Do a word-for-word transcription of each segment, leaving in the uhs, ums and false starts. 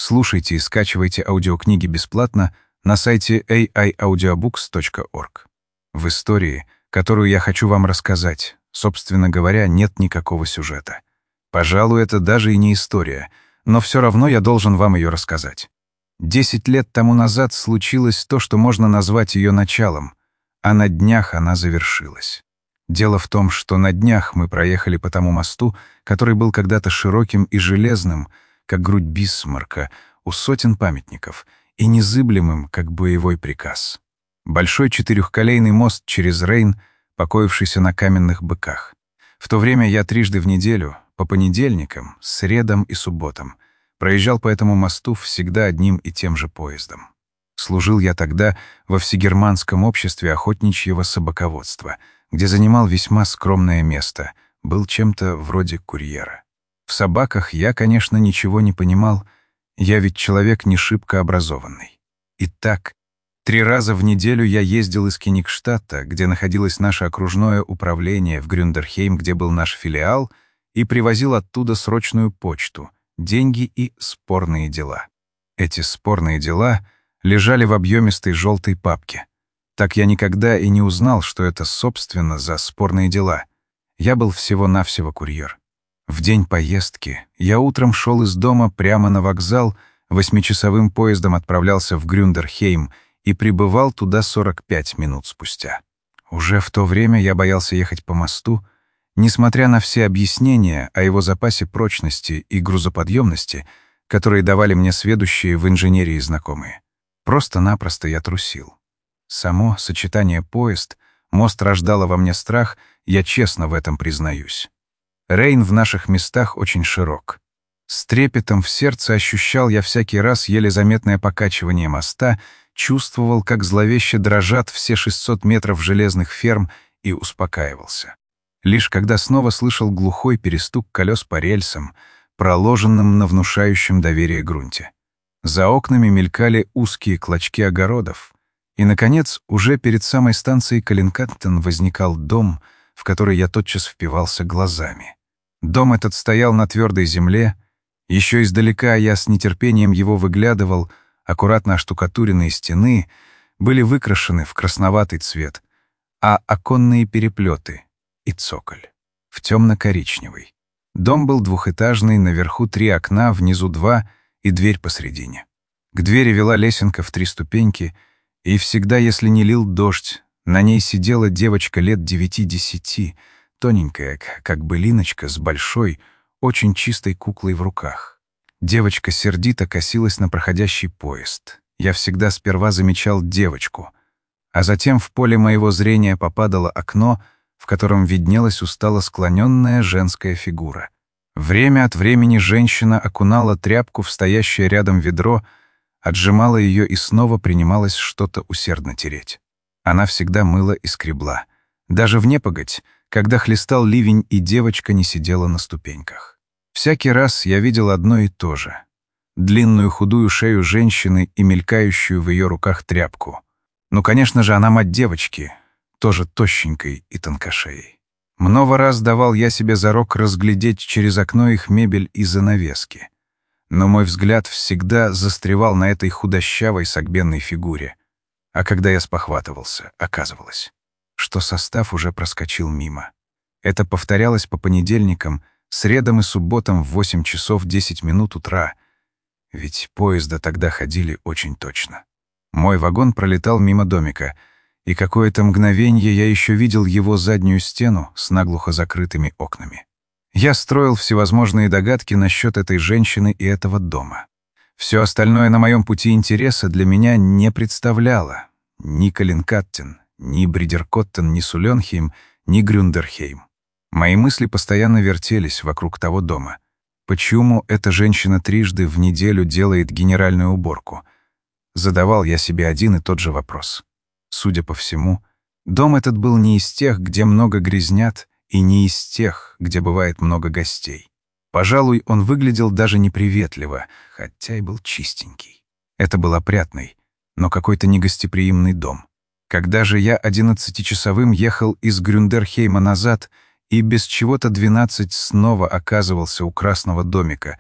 Слушайте и скачивайте аудиокниги бесплатно на сайте эй ай аудиобукс точка орг. В истории, которую я хочу вам рассказать, собственно говоря, нет никакого сюжета. Пожалуй, это даже и не история, но все равно я должен вам ее рассказать. Десять лет тому назад случилось то, что можно назвать ее началом, а на днях она завершилась. Дело в том, что на днях мы проехали по тому мосту, который был когда-то широким и железным, как грудь Бисмарка, у сотен памятников, и незыблемым, как боевой приказ. Большой четырехколейный мост через Рейн, покоившийся на каменных быках. В то время я трижды в неделю, по понедельникам, средам и субботам, проезжал по этому мосту всегда одним и тем же поездом. Служил я тогда во Всегерманском обществе охотничьего собаководства, где занимал весьма скромное место, был чем-то вроде курьера. В собаках я, конечно, ничего не понимал, я ведь человек не шибко образованный. Итак, три раза в неделю я ездил из Кенигштадта, где находилось наше окружное управление, в Грюндерхейм, где был наш филиал, и привозил оттуда срочную почту, деньги и спорные дела. Эти спорные дела лежали в объемистой желтой папке. Так я никогда и не узнал, что это, собственно, за спорные дела. Я был всего-навсего курьер. В день поездки я утром шел из дома прямо на вокзал, восьмичасовым поездом отправлялся в Грюндерхейм и прибывал туда сорок пять минут спустя. Уже в то время я боялся ехать по мосту, несмотря на все объяснения о его запасе прочности и грузоподъемности, которые давали мне сведущие в инженерии знакомые. Просто-напросто я трусил. Само сочетание поезд, мост рождало во мне страх, я честно в этом признаюсь. Рейн в наших местах очень широк. С трепетом в сердце ощущал я всякий раз еле заметное покачивание моста, чувствовал, как зловеще дрожат все шестьсот метров железных ферм, и успокаивался. Лишь когда снова слышал глухой перестук колес по рельсам, проложенным на внушающем доверие грунте. За окнами мелькали узкие клочки огородов, и, наконец, уже перед самой станцией Калинкаттен возникал дом, в который я тотчас впивался глазами. Дом этот стоял на твердой земле, еще издалека я с нетерпением его выглядывал, аккуратно оштукатуренные стены были выкрашены в красноватый цвет, а оконные переплеты и цоколь в темно-коричневый. Дом был двухэтажный, наверху три окна, внизу два и дверь посредине. К двери вела лесенка в три ступеньки, и всегда, если не лил дождь, на ней сидела девочка лет девяти-десяти, тоненькая, как былиночка, с большой, очень чистой куклой в руках. Девочка сердито косилась на проходящий поезд. Я всегда сперва замечал девочку, а затем в поле моего зрения попадало окно, в котором виднелась устало склоненная женская фигура. Время от времени женщина окунала тряпку в стоящее рядом ведро, отжимала ее и снова принималась что-то усердно тереть. Она всегда мыла и скребла. Даже в непогодь, когда хлестал ливень, и девочка не сидела на ступеньках. Всякий раз я видел одно и то же. Длинную худую шею женщины и мелькающую в ее руках тряпку. Ну, конечно же, она мать девочки, тоже тощенькой и тонкошеей. Много раз давал я себе зарок разглядеть через окно их мебель и занавески. Но мой взгляд всегда застревал на этой худощавой согбенной фигуре. А когда я спохватывался, оказывалось, что состав уже проскочил мимо. Это повторялось по понедельникам, средам и субботам в восемь часов десять минут утра, ведь поезда тогда ходили очень точно. Мой вагон пролетал мимо домика, и какое-то мгновенье я еще видел его заднюю стену с наглухо закрытыми окнами. Я строил всевозможные догадки насчет этой женщины и этого дома. Все остальное на моем пути интереса для меня не представляло ни Калинкаттен, ни Бридеркоттен, ни Суленхейм, ни Грюндерхейм. Мои мысли постоянно вертелись вокруг того дома. Почему эта женщина трижды в неделю делает генеральную уборку? Задавал я себе один и тот же вопрос. Судя по всему, дом этот был не из тех, где много грязнят, и не из тех, где бывает много гостей. Пожалуй, он выглядел даже неприветливо, хотя и был чистенький. Это был опрятный, но какой-то негостеприимный дом. Когда же я одиннадцатичасовым ехал из Грюндерхейма назад и без чего-то двенадцать снова оказывался у красного домика,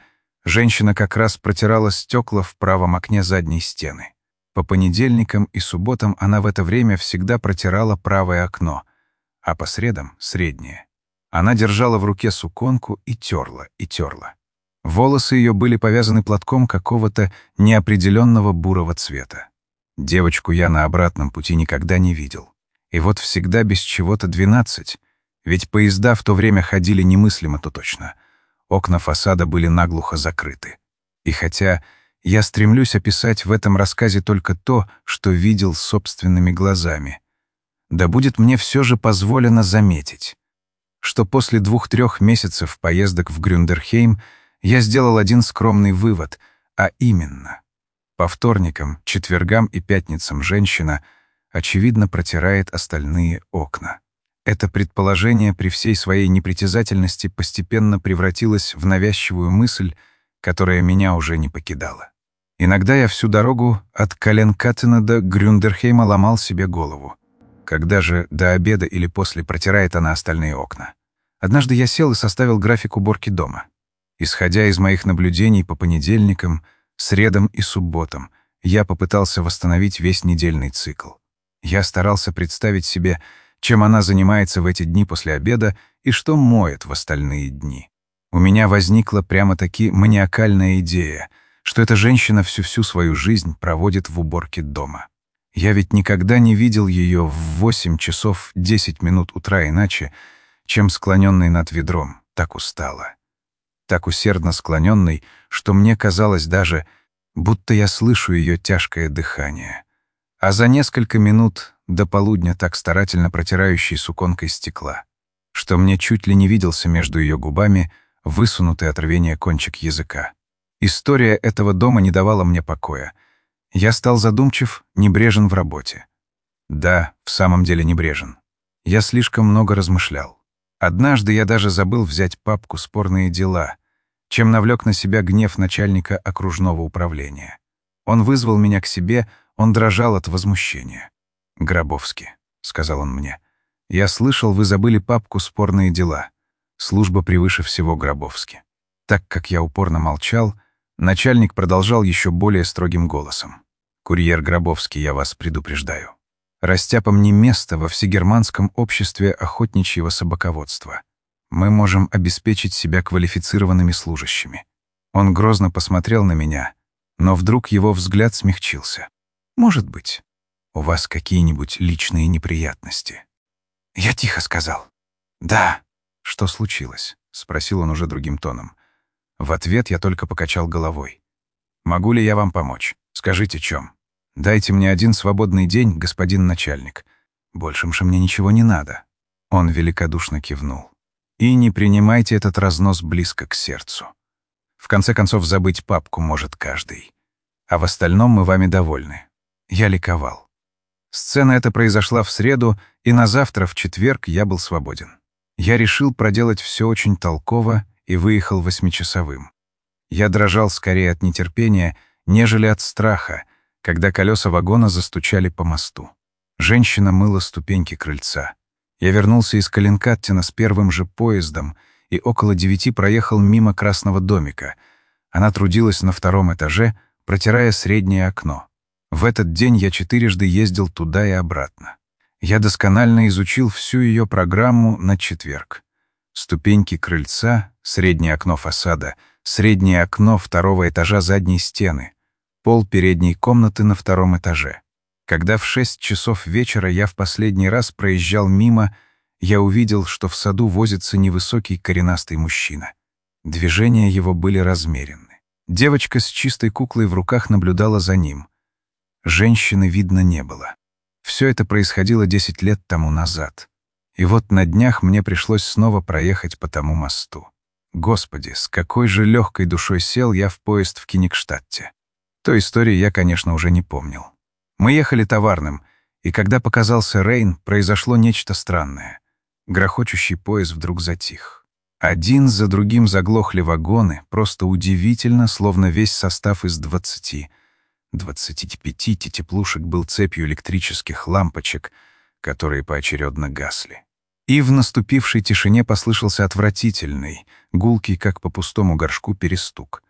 Женщина как раз протирала стекла в правом окне задней стены. По понедельникам и субботам она в это время всегда протирала правое окно, а по средам — среднее. Она держала в руке суконку и терла, и терла. Волосы ее были повязаны платком какого-то неопределенного бурого цвета. Девочку я на обратном пути никогда не видел. И вот всегда без чего-то двенадцать, ведь поезда в то время ходили немыслимо-то точно. Окна фасада были наглухо закрыты. И хотя я стремлюсь описать в этом рассказе только то, что видел собственными глазами, да будет мне все же позволено заметить, что после двух-трех месяцев поездок в Грюндерхейм я сделал один скромный вывод, а именно: по вторникам, четвергам и пятницам женщина, очевидно, протирает остальные окна. Это предположение при всей своей непритязательности постепенно превратилось в навязчивую мысль, которая меня уже не покидала. Иногда я всю дорогу от Каленкаттена до Грюндерхейма ломал себе голову. Когда же до обеда или после протирает она остальные окна? Однажды я сел и составил график уборки дома. Исходя из моих наблюдений по понедельникам, средам и субботам, я попытался восстановить весь недельный цикл. Я старался представить себе, чем она занимается в эти дни после обеда и что моет в остальные дни. У меня возникла прямо-таки маниакальная идея, что эта женщина всю-всю свою жизнь проводит в уборке дома. Я ведь никогда не видел ее в восемь часов десять минут утра иначе, чем склоненной над ведром, так устала. Так усердно склоненной, что мне казалось даже, будто я слышу ее тяжкое дыхание. А за несколько минут до полудня так старательно протирающей суконкой стекла, что мне чуть ли не виделся между ее губами высунутый от рвения кончик языка. История этого дома не давала мне покоя. Я стал задумчив, небрежен в работе. Да, в самом деле небрежен. Я слишком много размышлял. Однажды я даже забыл взять папку «Спорные дела», чем навлек на себя гнев начальника окружного управления. Он вызвал меня к себе, он дрожал от возмущения. «Гробовский», — сказал он мне, — «я слышал, вы забыли папку «Спорные дела». Служба превыше всего, Гробовский». Так как я упорно молчал, начальник продолжал еще более строгим голосом. «Курьер Гробовский, я вас предупреждаю. Растяпам не место во всегерманском обществе охотничьего собаководства. Мы можем обеспечить себя квалифицированными служащими». Он грозно посмотрел на меня, но вдруг его взгляд смягчился. «Может быть, у вас какие-нибудь личные неприятности?» Я тихо сказал: «Да». «Что случилось?» — спросил он уже другим тоном. В ответ я только покачал головой. «Могу ли я вам помочь? Скажите, чем? Дайте мне один свободный день, господин начальник. Большим же мне ничего не надо». Он великодушно кивнул. «И не принимайте этот разнос близко к сердцу. В конце концов, забыть папку может каждый. А в остальном мы вами довольны». Я ликовал. Сцена эта произошла в среду, и на завтра, в четверг, я был свободен. Я решил проделать все очень толково и выехал восьмичасовым. Я дрожал скорее от нетерпения, нежели от страха, когда колеса вагона застучали по мосту. Женщина мыла ступеньки крыльца. Я вернулся из Каленкаттена с первым же поездом и около девяти проехал мимо красного домика. Она трудилась на втором этаже, протирая среднее окно. В этот день я четырежды ездил туда и обратно. Я досконально изучил всю ее программу на четверг. Ступеньки крыльца, среднее окно фасада, среднее окно второго этажа задней стены, пол передней комнаты на втором этаже. Когда в шесть часов вечера я в последний раз проезжал мимо, я увидел, что в саду возится невысокий коренастый мужчина. Движения его были размеренны. Девочка с чистой куклой в руках наблюдала за ним. Женщины видно не было. Все это происходило десять лет тому назад. И вот на днях мне пришлось снова проехать по тому мосту. Господи, с какой же легкой душой сел я в поезд в Кенигштадте. Той истории я, конечно, уже не помнил. Мы ехали товарным, и когда показался Рейн, произошло нечто странное. Грохочущий поезд вдруг затих. Один за другим заглохли вагоны, просто удивительно, словно весь состав из двадцати, двадцати пяти теплушек был цепью электрических лампочек, которые поочередно гасли. И в наступившей тишине послышался отвратительный, гулкий, как по пустому горшку, перестук.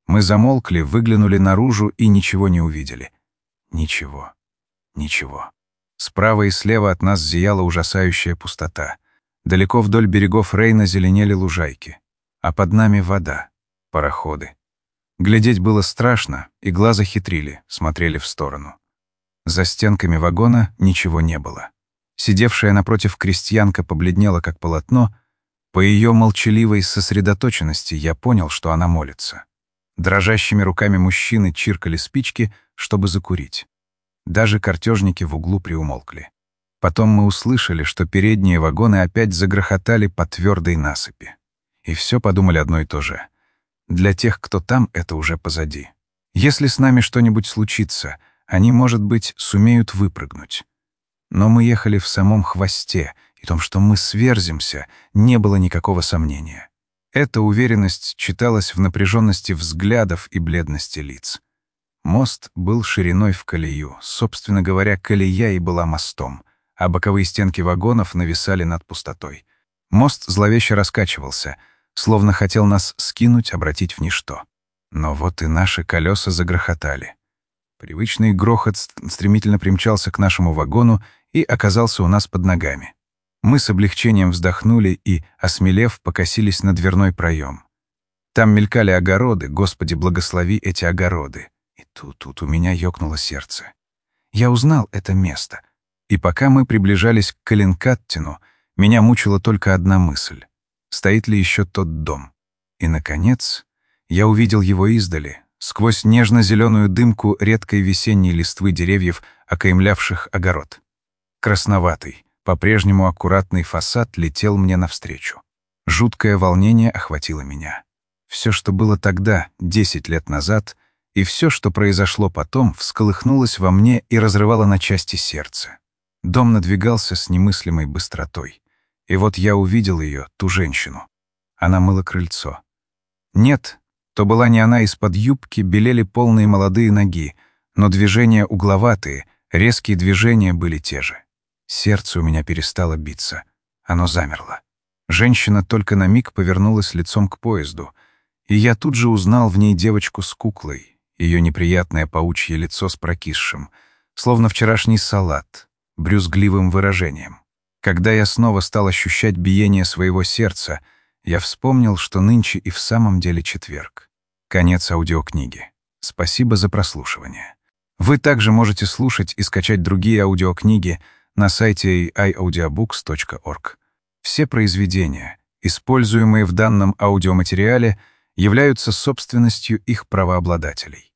Мы замолкли, выглянули наружу и ничего не увидели. Ничего. Ничего. Справа и слева от нас зияла ужасающая пустота. Далеко вдоль берегов Рейна зеленели лужайки. А под нами вода, пароходы. Глядеть было страшно, и глаза хитрили, смотрели в сторону. За стенками вагона ничего не было. Сидевшая напротив крестьянка побледнела, как полотно. По ее молчаливой сосредоточенности я понял, что она молится. Дрожащими руками мужчины чиркали спички, чтобы закурить. Даже картежники в углу приумолкли. Потом мы услышали, что передние вагоны опять загрохотали по твердой насыпи. И все подумали одно и то же. Для тех, кто там, это уже позади. Если с нами что-нибудь случится, они, может быть, сумеют выпрыгнуть. Но мы ехали в самом хвосте, и в том, что мы сверзимся, не было никакого сомнения. Эта уверенность читалась в напряженности взглядов и бледности лиц. Мост был шириной в колею. Собственно говоря, колея и была мостом, а боковые стенки вагонов нависали над пустотой. Мост зловеще раскачивался, словно хотел нас скинуть, обратить в ничто. Но вот и наши колеса загрохотали. Привычный грохот стремительно примчался к нашему вагону и оказался у нас под ногами. Мы с облегчением вздохнули и, осмелев, покосились на дверной проем. Там мелькали огороды, Господи, благослови эти огороды. И тут, тут у меня ёкнуло сердце. Я узнал это место. И пока мы приближались к Калинкаттину, меня мучила только одна мысль. Стоит ли еще тот дом? И, наконец, я увидел его издали, сквозь нежно-зеленую дымку редкой весенней листвы деревьев, окаймлявших огород. Красноватый, по-прежнему аккуратный фасад летел мне навстречу. Жуткое волнение охватило меня. Все, что было тогда, десять лет назад, и все, что произошло потом, всколыхнулось во мне и разрывало на части сердце. Дом надвигался с немыслимой быстротой. И вот я увидел ее, ту женщину. Она мыла крыльцо. Нет, то была не она, из-под юбки белели полные молодые ноги, но движения угловатые, резкие движения были те же. Сердце у меня перестало биться. Оно замерло. Женщина только на миг повернулась лицом к поезду, и я тут же узнал в ней девочку с куклой, ее неприятное паучье лицо с прокисшим, словно вчерашний салат, брюзгливым выражением. Когда я снова стал ощущать биение своего сердца, я вспомнил, что нынче и в самом деле четверг. Конец аудиокниги. Спасибо за прослушивание. Вы также можете слушать и скачать другие аудиокниги на сайте эй ай аудиобукс точка орг. Все произведения, используемые в данном аудиоматериале, являются собственностью их правообладателей.